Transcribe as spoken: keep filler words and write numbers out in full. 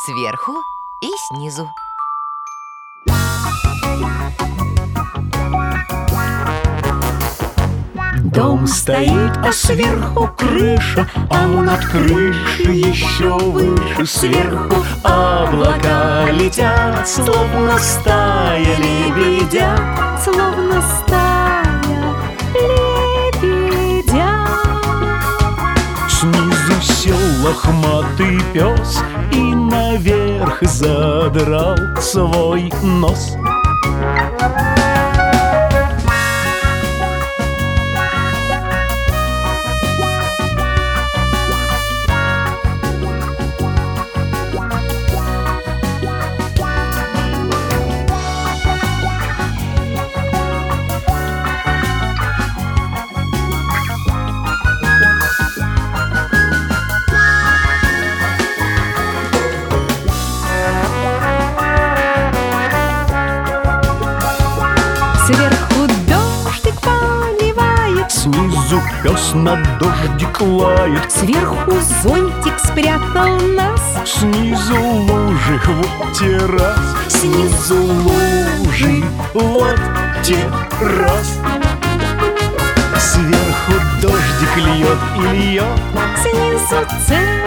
Сверху и снизу. Дом стоит, а сверху крыша, а над крышей еще выше. Сверху облака летят, словно стая лебедя, словно стая лебедя. Снизу сел лохматый пес и наверх задрал свой нос. Сверху дождик поливает, снизу пес на дождик лает. сверху зонтик спрятал нас, Снизу лужи, вот террас. Снизу лужи, вот террас. Сверху дождик льет и льет, снизу целый